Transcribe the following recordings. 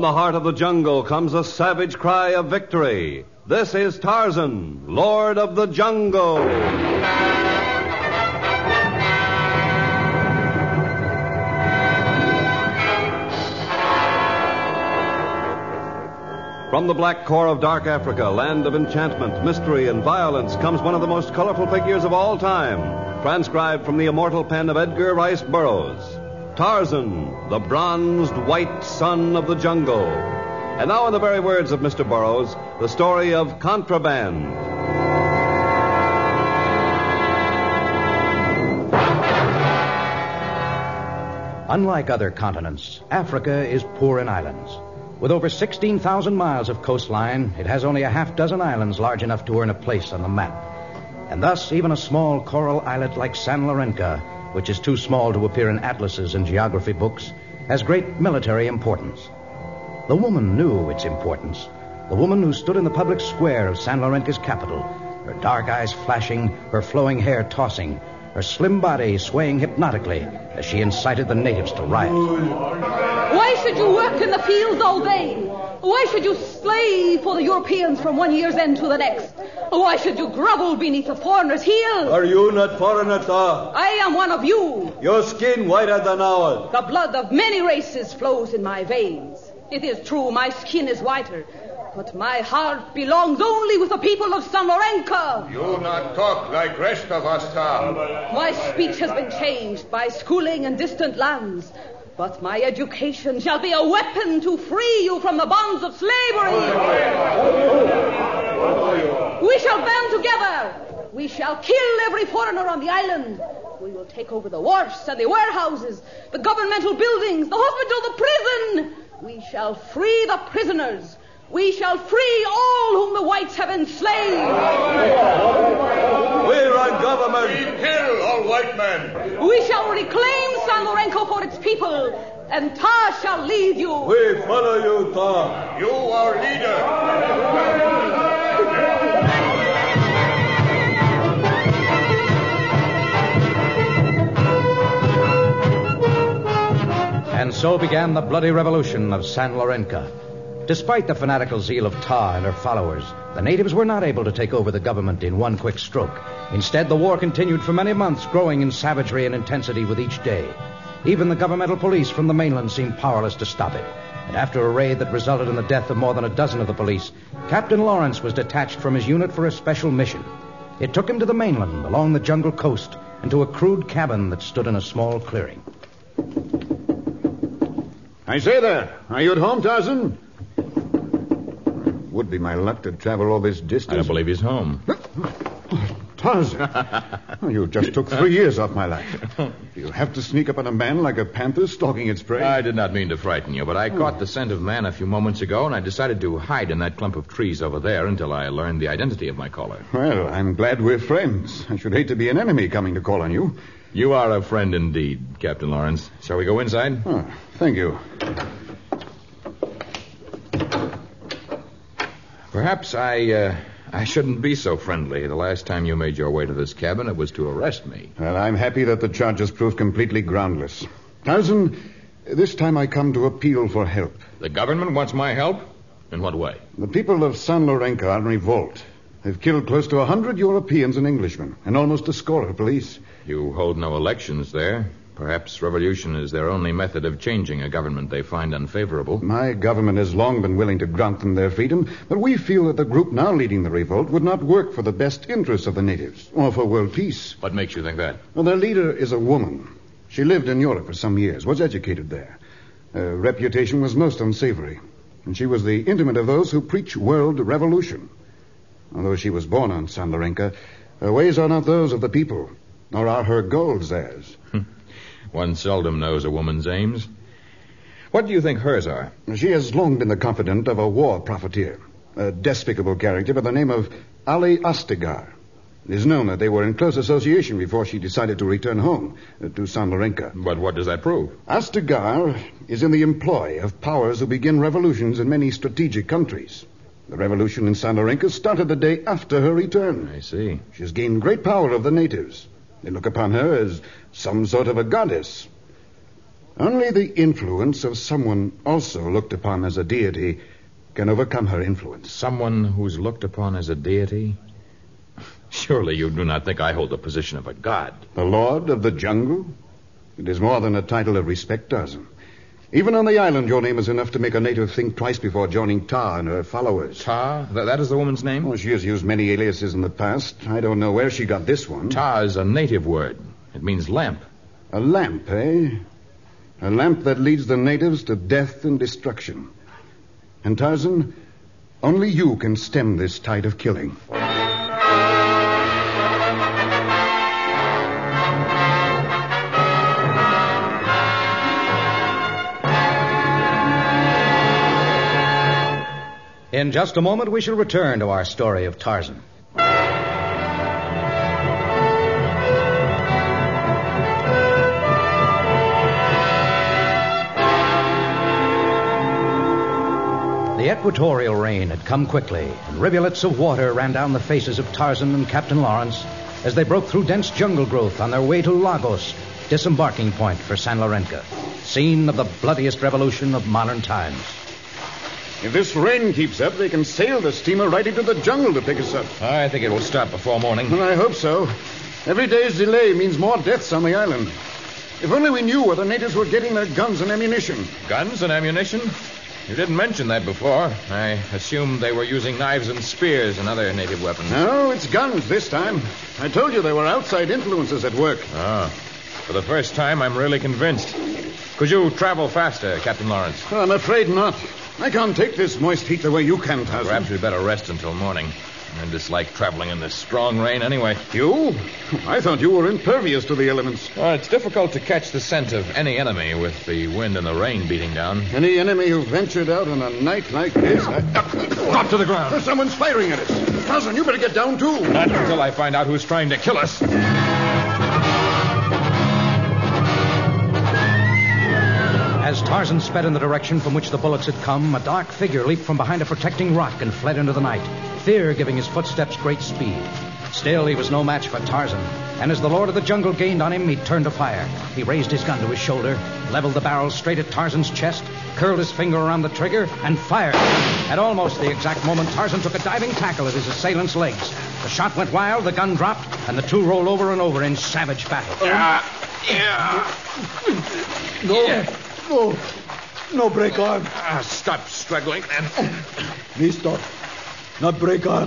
the heart of the jungle comes a savage cry of victory. This is Tarzan, Lord of the Jungle. From the black core of dark Africa, land of enchantment, mystery, and violence, comes one of the most colorful figures of all time, transcribed from the immortal pen of Edgar Rice Burroughs. Tarzan, the bronzed white son of the jungle. And now, in the very words of Mr. Burroughs, the story of Contraband. Unlike other continents, Africa is poor in islands. With over 16,000 miles of coastline, it has only a half dozen islands large enough to earn a place on the map. And thus, even a small coral islet like San Lorenzo, which is too small to appear in atlases and geography books, has great military importance. The woman knew its importance. The woman who stood in the public square of San Lorenzo's capital, her dark eyes flashing, her flowing hair tossing, her slim body swaying hypnotically as she incited the natives to riot. Why should you work in the fields all day? Why should you slave for the Europeans from one year's end to the next? Why should you grovel beneath a foreigner's heel? Are you not foreigner, sir? I am one of you. Your skin whiter than ours. The blood of many races flows in my veins. It is true, my skin is whiter, but my heart belongs only with the people of San Lorenzo. You not talk like rest of us, sir. My speech has been changed by schooling in distant lands, but my education shall be a weapon to free you from the bonds of slavery. We shall band together. We shall kill every foreigner on the island. We will take over the wharfs and the warehouses, the governmental buildings, the hospital, the prison. We shall free the prisoners. We shall free all whom the whites have enslaved. We run government. We kill all white men. We shall reclaim San Lorenzo for its people, and Tar shall lead you. We follow you, Tar. You our leader. And so began the bloody revolution of San Lorenzo. Despite the fanatical zeal of Tar and her followers, the natives were not able to take over the government in one quick stroke. Instead, the war continued for many months, growing in savagery and intensity with each day. Even the governmental police from the mainland seemed powerless to stop it. And after a raid that resulted in the death of more than a dozen of the police, Captain Lawrence was detached from his unit for a special mission. It took him to the mainland, along the jungle coast, and to a crude cabin that stood in a small clearing. I say there, are you at home, Tarzan? Would be my luck to travel all this distance. I don't believe he's home. Tarzan, you just took 3 years off my life. You have to sneak up on a man like a panther stalking its prey. I did not mean to frighten you, but I caught the scent of man a few moments ago, and I decided to hide in that clump of trees over there until I learned the identity of my caller. Well, I'm glad we're friends. I should hate to be an enemy coming to call on you. You are a friend indeed, Captain Lawrence. Shall we go inside? Oh, thank you. Perhaps I shouldn't be so friendly. The last time you made your way to this cabin, it was to arrest me. Well, I'm happy that the charges proved completely groundless. Tarzan, this time I come to appeal for help. The government wants my help? In what way? The people of San Lorenzo are in revolt. They've killed close to 100 Europeans and Englishmen, and almost a score of police. You hold no elections there. Perhaps revolution is their only method of changing a government they find unfavorable. My government has long been willing to grant them their freedom, but we feel that the group now leading the revolt would not work for the best interests of the natives, or for world peace. What makes you think that? Well, their leader is a woman. She lived in Europe for some years, was educated there. Her reputation was most unsavory, and she was the intimate of those who preach world revolution. Although she was born on San Lorenzo, her ways are not those of the people, nor are her goals theirs. One seldom knows a woman's aims. What do you think hers are? She has long been the confidant of a war profiteer, a despicable character by the name of Ali Astigar. It is known that they were in close association before she decided to return home to San Lorenzo. But what does that prove? Astigar is in the employ of powers who begin revolutions in many strategic countries. The revolution in San Lorenzo started the day after her return. I see. She has gained great power over the natives. They look upon her as some sort of a goddess. Only the influence of someone also looked upon as a deity can overcome her influence. Someone who's looked upon as a deity? Surely you do not think I hold the position of a god. The Lord of the Jungle? It is more than a title of respect, Tarzan. Even on the island, your name is enough to make a native think twice before joining Ta and her followers. Ta? That is the woman's name? Oh, she has used many aliases in the past. I don't know where she got this one. Ta is a native word. It means lamp. A lamp, eh? A lamp that leads the natives to death and destruction. And Tarzan, only you can stem this tide of killing. In just a moment, we shall return to our story of Tarzan. The equatorial rain had come quickly, and rivulets of water ran down the faces of Tarzan and Captain Lawrence as they broke through dense jungle growth on their way to Lagos, disembarking point for San Lorenzo, scene of the bloodiest revolution of modern times. If this rain keeps up, they can sail the steamer right into the jungle to pick us up. I think it will stop before morning. Well, I hope so. Every day's delay means more deaths on the island. If only we knew where the natives were getting their guns and ammunition. Guns and ammunition? You didn't mention that before. I assumed they were using knives and spears and other native weapons. No, it's guns this time. I told you there were outside influences at work. Ah. For the first time, I'm really convinced. Could you travel faster, Captain Lawrence? Oh, I'm afraid not. I can't take this moist heat the way you can, Tarzan. Perhaps we'd better rest until morning. I dislike traveling in this strong rain anyway. You? I thought you were impervious to the elements. Well, it's difficult to catch the scent of any enemy with the wind and the rain beating down. Any enemy who ventured out on a night like this... Drop to the ground. Someone's firing at us. Tarzan, you better get down, too. Not until I find out who's trying to kill us. As Tarzan sped in the direction from which the bullets had come, a dark figure leaped from behind a protecting rock and fled into the night, fear giving his footsteps great speed. Still, he was no match for Tarzan, and as the Lord of the Jungle gained on him, he turned to fire. He raised his gun to his shoulder, leveled the barrel straight at Tarzan's chest, curled his finger around the trigger, and fired. At almost the exact moment, Tarzan took a diving tackle at his assailant's legs. The shot went wild, the gun dropped, and the two rolled over and over in savage battle. No break arm. Stop struggling, man. Me stop. Not break arm.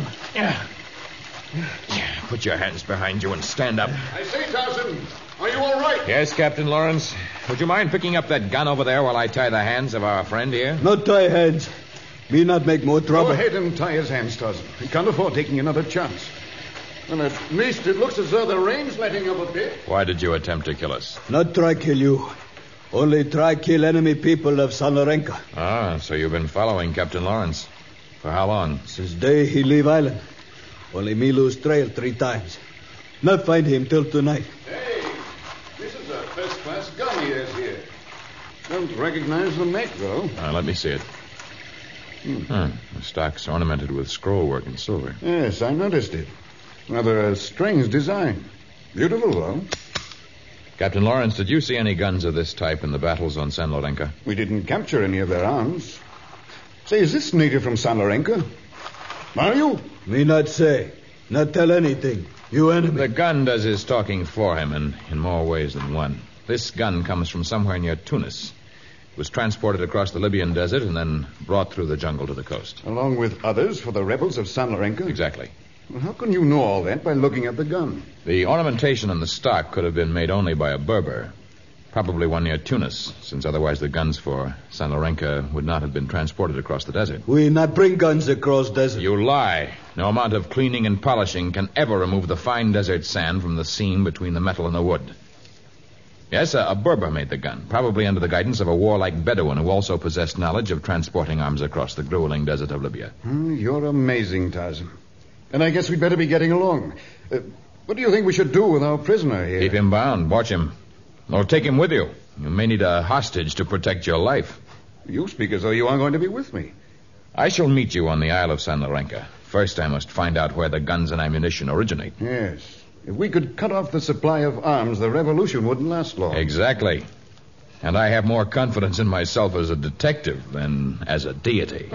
Put your hands behind you and stand up. I say, Tarzan, are you all right? Yes, Captain Lawrence. Would you mind picking up that gun over there while I tie the hands of our friend here? Not tie hands. Me not make more trouble. Go ahead and tie his hands, Tarzan. He can't afford taking another chance. And at least it looks as though the rain's letting up a bit. Why did you attempt to kill us? Not try kill you. Only try kill enemy people of San Lorenzo. Ah, so you've been following Captain Lawrence. For how long? Since day he leave island. Only me lose trail 3 times. Not find him till tonight. Hey, this is a first-class gun he has here. Don't recognize the make, though. Let me see it. The stock's ornamented with scrollwork in silver. Yes, I noticed it. Rather a strange design. Beautiful, though. Captain Lawrence, did you see any guns of this type in the battles on San Lorenzo? We didn't capture any of their arms. Say, is this native from San Lorenzo? Are you? Me not say. Not tell anything. You enemy. The gun does his talking for him, and in more ways than one. This gun comes from somewhere near Tunis. It was transported across the Libyan desert and then brought through the jungle to the coast. Along with others for the rebels of San Lorenzo? Exactly. Well, how can you know all that by looking at the gun? The ornamentation on the stock could have been made only by a Berber. Probably one near Tunis, since otherwise the guns for San Lorenzo would not have been transported across the desert. We not bring guns across desert. You lie. No amount of cleaning and polishing can ever remove the fine desert sand from the seam between the metal and the wood. Yes, a Berber made the gun, probably under the guidance of a warlike Bedouin who also possessed knowledge of transporting arms across the grueling desert of Libya. You're amazing, Tarzan. And I guess we'd better be getting along. What do you think we should do with our prisoner here? Keep him bound. Watch him. Or take him with you. You may need a hostage to protect your life. You speak as though you are going to be with me. I shall meet you on the Isle of San Lorenzo. First, I must find out where the guns and ammunition originate. Yes. If we could cut off the supply of arms, the revolution wouldn't last long. Exactly. And I have more confidence in myself as a detective than as a deity.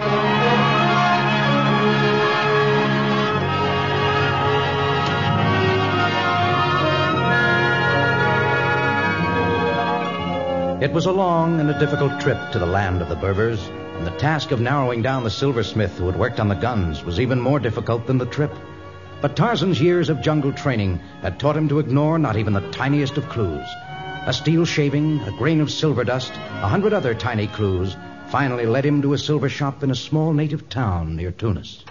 It was a long and a difficult trip to the land of the Berbers, and the task of narrowing down the silversmith who had worked on the guns was even more difficult than the trip. But Tarzan's years of jungle training had taught him to ignore not even the tiniest of clues. A steel shaving, a grain of silver dust, 100 other tiny clues finally led him to a silver shop in a small native town near Tunis.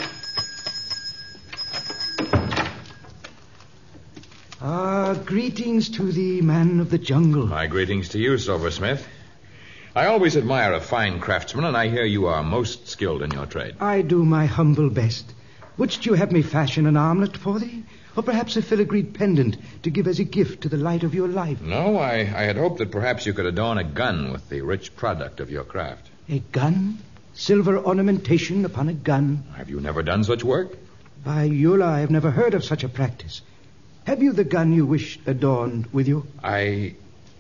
Greetings to the man of the jungle. My greetings to you, Silversmith. I always admire a fine craftsman, and I hear you are most skilled in your trade. I do my humble best. Wouldst you have me fashion an armlet for thee? Or perhaps a filigreed pendant to give as a gift to the light of your life? No, I had hoped that perhaps you could adorn a gun with the rich product of your craft. A gun? Silver ornamentation upon a gun? Have you never done such work? By Eula, I have never heard of such a practice. Have you the gun you wish adorned with you? I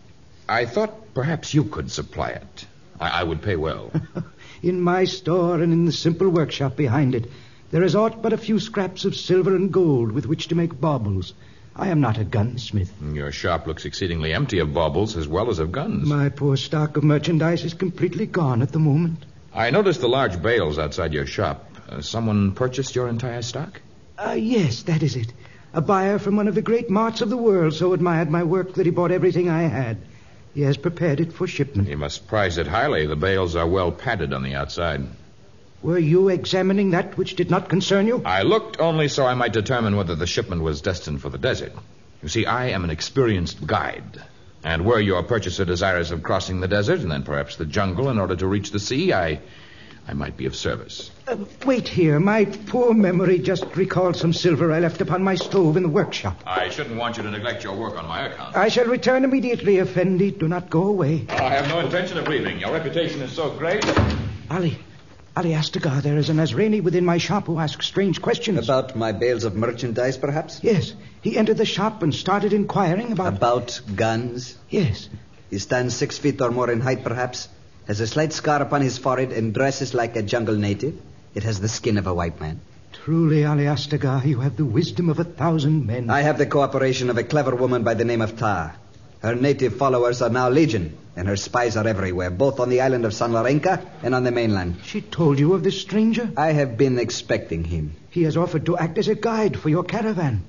thought perhaps you could supply it. I would pay well. In my store and in the simple workshop behind it, there is aught but a few scraps of silver and gold with which to make baubles. I am not a gunsmith. Your shop looks exceedingly empty of baubles as well as of guns. My poor stock of merchandise is completely gone at the moment. I noticed the large bales outside your shop. Someone purchased your entire stock? Yes, that is it. A buyer from one of the great marts of the world so admired my work that he bought everything I had. He has prepared it for shipment. He must prize it highly. The bales are well padded on the outside. Were you examining that which did not concern you? I looked only so I might determine whether the shipment was destined for the desert. You see, I am an experienced guide. And were your purchaser desirous of crossing the desert and then perhaps the jungle in order to reach the sea, I might be of service. Wait here. My poor memory just recalled some silver I left upon my stove in the workshop. I shouldn't want you to neglect your work on my account. I shall return immediately, Effendi. Do not go away. I have no intention of leaving. Your reputation is so great. Ali Astagar, there is a Nazrani within my shop who asks strange questions. About my bales of merchandise, perhaps? Yes. He entered the shop and started inquiring about... About guns? Yes. He stands 6 feet or more in height, perhaps. Has a slight scar upon his forehead and dresses like a jungle native. It has the skin of a white man. Truly, Ali Astagar, you have the wisdom of 1,000 men. I have the cooperation of a clever woman by the name of Ta. Her native followers are now legion, and her spies are everywhere, both on the island of San Lorenca and on the mainland. She told you of this stranger? I have been expecting him. He has offered to act as a guide for your caravan.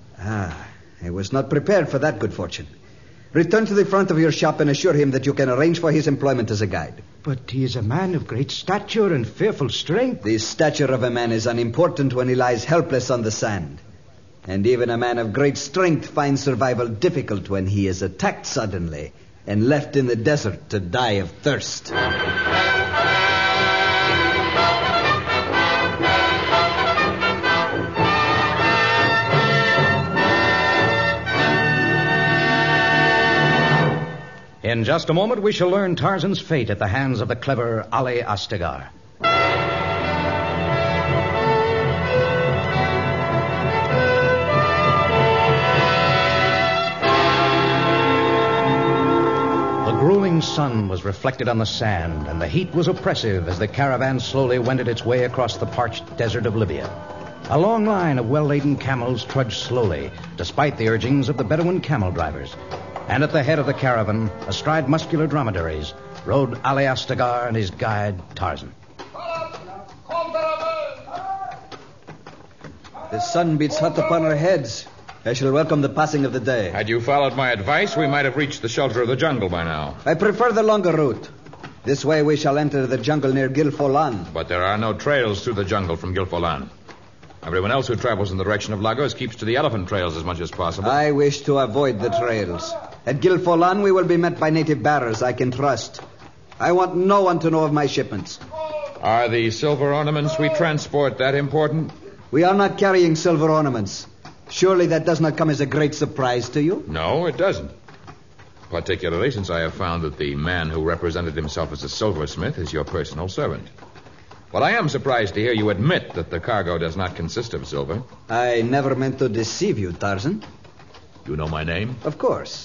I was not prepared for that good fortune. Return to the front of your shop and assure him that you can arrange for his employment as a guide. But he is a man of great stature and fearful strength. The stature of a man is unimportant when he lies helpless on the sand. And even a man of great strength finds survival difficult when he is attacked suddenly and left in the desert to die of thirst. In just a moment, we shall learn Tarzan's fate at the hands of the clever Ali Astagar. The grueling sun was reflected on the sand, and the heat was oppressive as the caravan slowly wended its way across the parched desert of Libya. A long line of well-laden camels trudged slowly, despite the urgings of the Bedouin camel drivers. And at the head of the caravan, astride muscular dromedaries, rode Ali Astagar and his guide, Tarzan. The sun beats hot upon our heads. I shall welcome the passing of the day. Had you followed my advice, we might have reached the shelter of the jungle by now. I prefer the longer route. This way we shall enter the jungle near Gilfolan. But there are no trails through the jungle from Gilfolan. Everyone else who travels in the direction of Lagos keeps to the elephant trails as much as possible. I wish to avoid the trails. At Gilfolan, we will be met by native bearers I can trust. I want no one to know of my shipments. Are the silver ornaments we transport that important? We are not carrying silver ornaments. Surely that does not come as a great surprise to you? No, it doesn't. Particularly since I have found that the man who represented himself as a silversmith is your personal servant. But I am surprised to hear you admit that the cargo does not consist of silver. I never meant to deceive you, Tarzan. You know my name? Of course.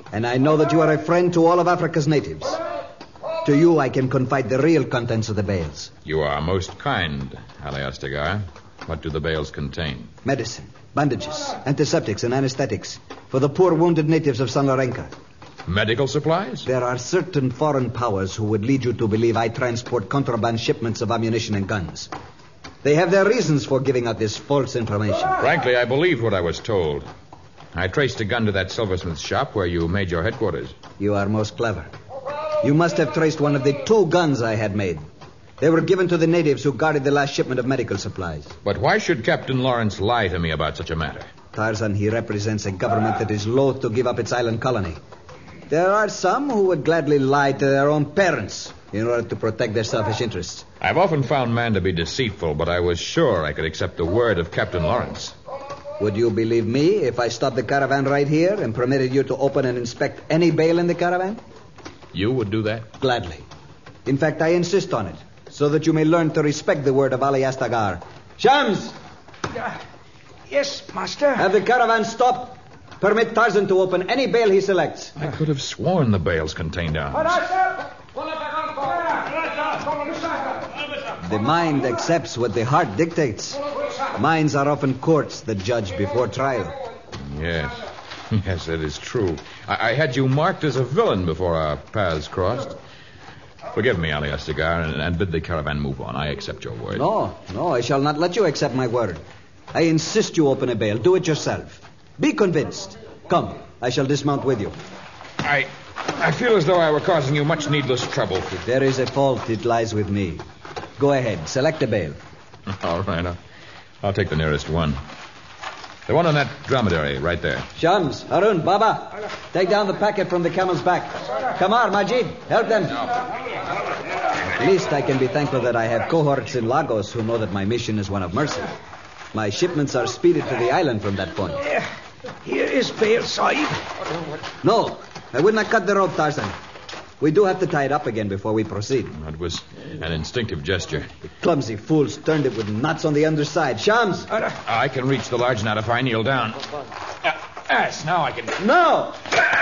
And I know that you are a friend to all of Africa's natives. To you, I can confide the real contents of the bales. You are most kind, Aliastagar. What do the bales contain? Medicine, bandages, antiseptics, and anesthetics for the poor wounded natives of San Lorenzo. Medical supplies? There are certain foreign powers who would lead you to believe I transport contraband shipments of ammunition and guns. They have their reasons for giving out this false information. Frankly, I believed what I was told. I traced a gun to that silversmith shop where you made your headquarters. You are most clever. You must have traced one of the 2 guns I had made. They were given to the natives who guarded the last shipment of medical supplies. But why should Captain Lawrence lie to me about such a matter? Tarzan, he represents a government that is loath to give up its island colony. There are some who would gladly lie to their own parents in order to protect their selfish interests. I've often found man to be deceitful, but I was sure I could accept the word of Captain Lawrence. Would you believe me if I stopped the caravan right here and permitted you to open and inspect any bale in the caravan? You would do that? Gladly. In fact, I insist on it, so that you may learn to respect the word of Aliastagar. Shams! Yes, master. Have the caravan stop. Permit Tarzan to open any bale he selects. I could have sworn the bales contained arms. The mind accepts what the heart dictates. Minds are often courts that judge before trial. Yes. Yes, that is true. I had you marked as a villain before our paths crossed. Forgive me, Aliastagar, and bid the caravan move on. I accept your word. No, I shall not let you accept my word. I insist you open a bale. Do it yourself. Be convinced. Come, I shall dismount with you. I feel as though I were causing you much needless trouble. If there is a fault, it lies with me. Go ahead, select a bale. All right, I'll take the nearest one. The one on that dromedary, right there. Shams, Harun, Baba, take down the packet from the camel's back. Kamar, Majid, help them. At least I can be thankful that I have cohorts in Lagos who know that my mission is one of mercy. My shipments are speeded to the island from that point. Here is bale, Sahib. No, I would not cut the rope, Tarzan. We do have to tie it up again before we proceed. That was an instinctive gesture. The clumsy fools turned it with knots on the underside. Shams! I can reach the large knot if I kneel down. Yes, now I can... No!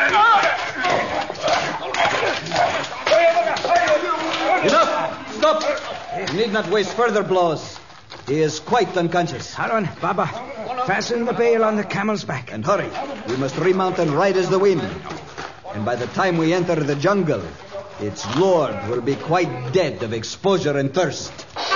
Enough! Stop! You need not waste further blows. He is quite unconscious. Harun, Baba, fasten the bale on the camel's back. And hurry. We must remount and ride as the wind. And by the time we enter the jungle, its lord will be quite dead of exposure and thirst.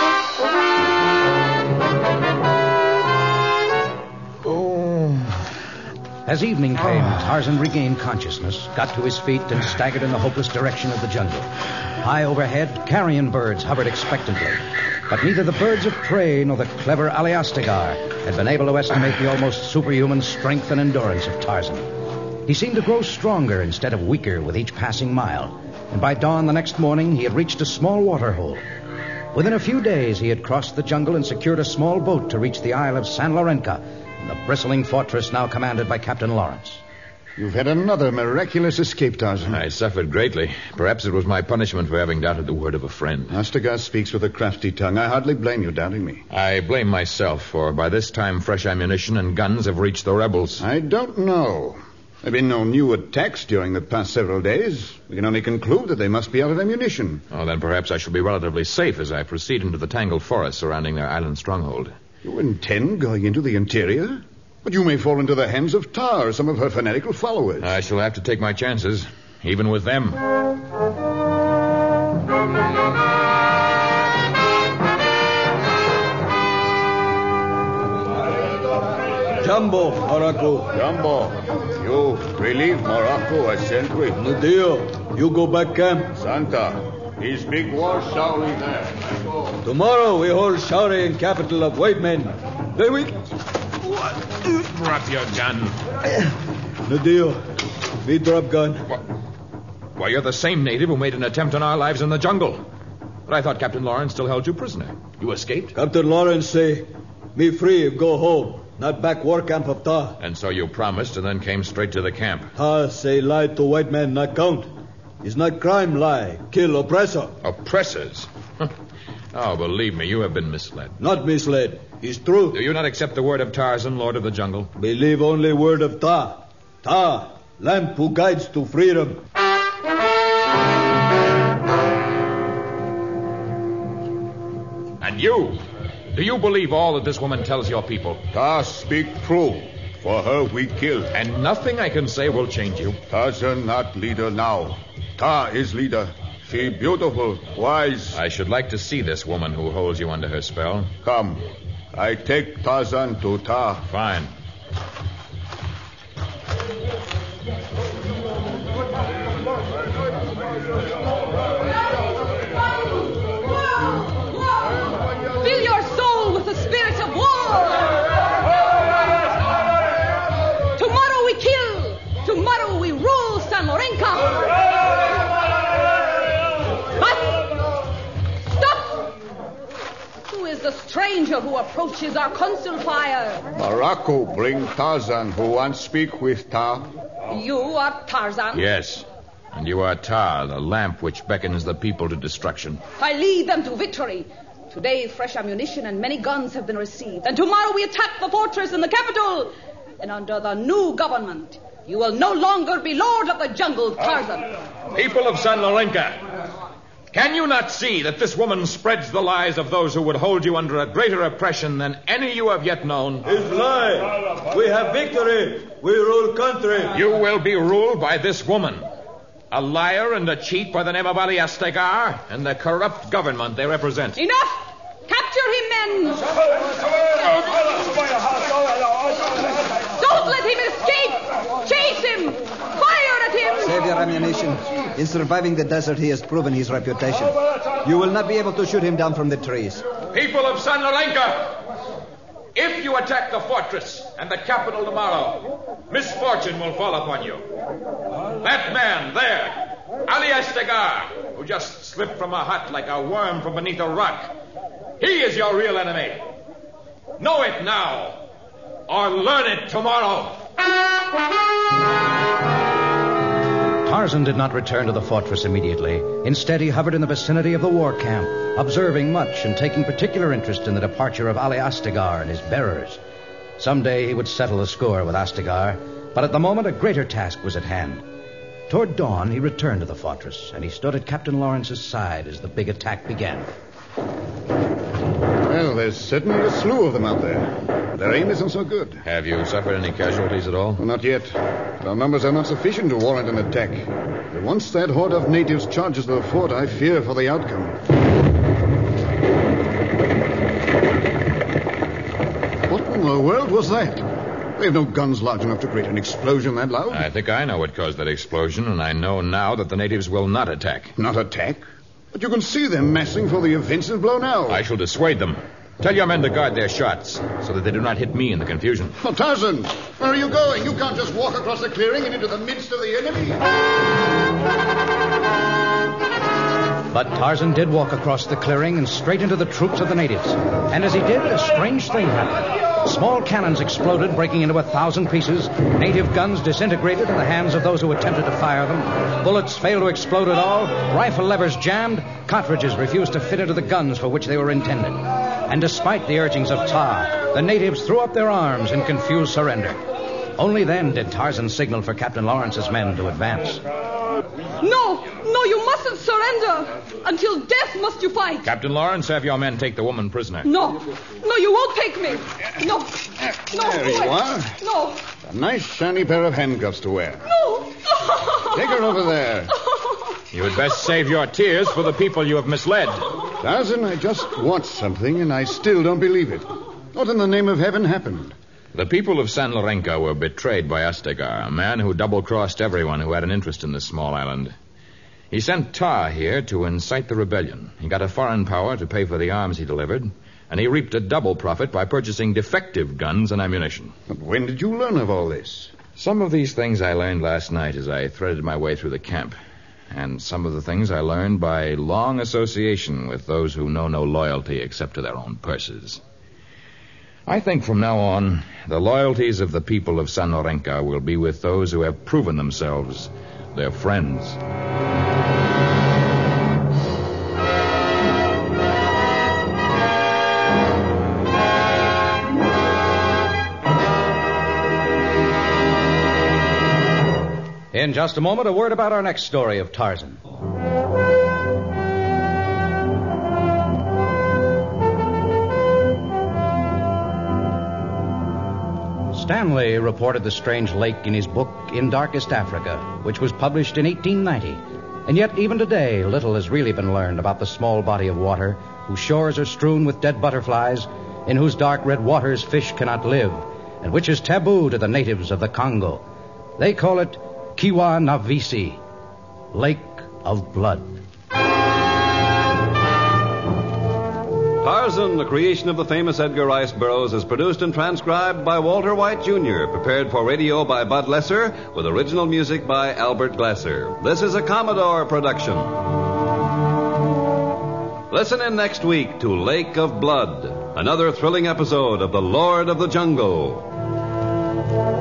As evening came, Tarzan regained consciousness, got to his feet, and staggered in the hopeless direction of the jungle. High overhead, carrion birds hovered expectantly. But neither the birds of prey nor the clever Aliastagar had been able to estimate the almost superhuman strength and endurance of Tarzan. He seemed to grow stronger instead of weaker with each passing mile, and by dawn the next morning he had reached a small waterhole. Within a few days he had crossed the jungle and secured a small boat to reach the Isle of San Lorenzo, the bristling fortress now commanded by Captain Lawrence. You've had another miraculous escape, Tarzan. I suffered greatly. Perhaps it was my punishment for having doubted the word of a friend. Astagar speaks with a crafty tongue. I hardly blame you doubting me. I blame myself, for by this time fresh ammunition and guns have reached the rebels. I don't know. There have been no new attacks during the past several days. We can only conclude that they must be out of ammunition. Oh, then perhaps I shall be relatively safe as I proceed into the tangled forest surrounding their island stronghold. You intend going into the interior? But you may fall into the hands of Tar or some of her fanatical followers. I shall have to take my chances, even with them. Jumbo, Morocco. Jumbo, you relieve Morocco as sentry. Nadio, you go back camp. Santa, his big war Shaori there. Tomorrow we hold Shaori in capital of white men. Then we... Drop your gun. Nadio, we drop gun. Why, you're the same native who made an attempt on our lives in the jungle. But I thought Captain Lawrence still held you prisoner. You escaped? Captain Lawrence say, me free, go home. Not back war camp of Ta. And so you promised and then came straight to the camp. Ta say lie to white man not count. It's not crime lie, kill oppressor. Oppressors? Oh, believe me, you have been misled. Not misled. It's true. Do you not accept the word of Tarzan, Lord of the Jungle? Believe only word of Ta. Ta, lamp who guides to freedom. And you? Do you believe all that this woman tells your people? Ta speak true. For her we kill. And nothing I can say will change you. Tarzan not leader now. Ta is leader. She beautiful, wise. I should like to see this woman who holds you under her spell. Come. I take Tarzan to Ta. Fine. Fill your soul with the spirit of war. Tomorrow we kill. Tomorrow we rule San Lorenzo. But stop! Who is the stranger who approaches our council fire? Morocco bring Tarzan who wants speak with Ta. You are Tarzan? Yes. And you are Ta, the lamp which beckons the people to destruction. I lead them to victory. Today, fresh ammunition and many guns have been received. And tomorrow we attack the fortress in the capital. And under the new government, you will no longer be lord of the jungle, Tarzan. People of San Lorenzo, can you not see that this woman spreads the lies of those who would hold you under a greater oppression than any you have yet known? It's lie. We have victory. We rule country. You will be ruled by this woman. A liar and a cheat by the name of Ali Astegar and the corrupt government they represent. Enough! Capture him, men! Don't let him escape! Chase him! Fire at him! Save your ammunition. In surviving the desert, he has proven his reputation. You will not be able to shoot him down from the trees. People of San Lorenzo, if you attack the fortress and the capital tomorrow, misfortune will fall upon you. That man there, Ali Astegar, who just slipped from a hut like a worm from beneath a rock, he is your real enemy. Know it now, or learn it tomorrow. Tarzan did not return to the fortress immediately. Instead, he hovered in the vicinity of the war camp, observing much and taking particular interest in the departure of Ali Astegar and his bearers. Someday he would settle the score with Astegar, but at the moment a greater task was at hand. Toward dawn, he returned to the fortress, and he stood at Captain Lawrence's side as the big attack began. Well, there's certainly a slew of them out there. Their aim isn't so good. Have you suffered any casualties at all? Well, not yet. But our numbers are not sufficient to warrant an attack. But once that horde of natives charges the fort, I fear for the outcome. What in the world was that? They have no guns large enough to create an explosion that loud. I think I know what caused that explosion, and I know now that the natives will not attack. Not attack? But you can see them massing for the offensive blow now. I shall dissuade them. Tell your men to guard their shots, so that they do not hit me in the confusion. Oh, Tarzan, where are you going? You can't just walk across the clearing and into the midst of the enemy. But Tarzan did walk across the clearing and straight into the troops of the natives. And as he did, a strange thing happened. Small cannons exploded, breaking into 1,000 pieces. Native guns disintegrated in the hands of those who attempted to fire them. Bullets failed to explode at all. Rifle levers jammed. Cartridges refused to fit into the guns for which they were intended. And despite the urgings of Tar, the natives threw up their arms in confused surrender. Only then did Tarzan signal for Captain Lawrence's men to advance. No, you mustn't surrender. Until death must you fight. Captain Lawrence, have your men take the woman prisoner. No, you won't take me. No. There you are. No. A nice shiny pair of handcuffs to wear. No. Take her over there. You had best save your tears for the people you have misled. Tarzan, I just watched something, and I still don't believe it. What in the name of heaven happened? The people of San Lorenzo were betrayed by Astegar, a man who double-crossed everyone who had an interest in this small island. He sent Tar here to incite the rebellion. He got a foreign power to pay for the arms he delivered, and he reaped a double profit by purchasing defective guns and ammunition. But when did you learn of all this? Some of these things I learned last night as I threaded my way through the camp. And some of the things I learned by long association with those who know no loyalty except to their own purses. I think from now on, the loyalties of the people of San Lorenzo will be with those who have proven themselves their friends. In just a moment, a word about our next story of Tarzan. Stanley reported the strange lake in his book, In Darkest Africa, which was published in 1890. And yet, even today, little has really been learned about the small body of water whose shores are strewn with dead butterflies, in whose dark red waters fish cannot live, and which is taboo to the natives of the Congo. They call it Kiwa Navisi, Lake of Blood. Tarzan, the creation of the famous Edgar Rice Burroughs, is produced and transcribed by Walter White, Jr., prepared for radio by Bud Lesser, with original music by Albert Glasser. This is a Commodore production. Listen in next week to Lake of Blood, another thrilling episode of The Lord of the Jungle.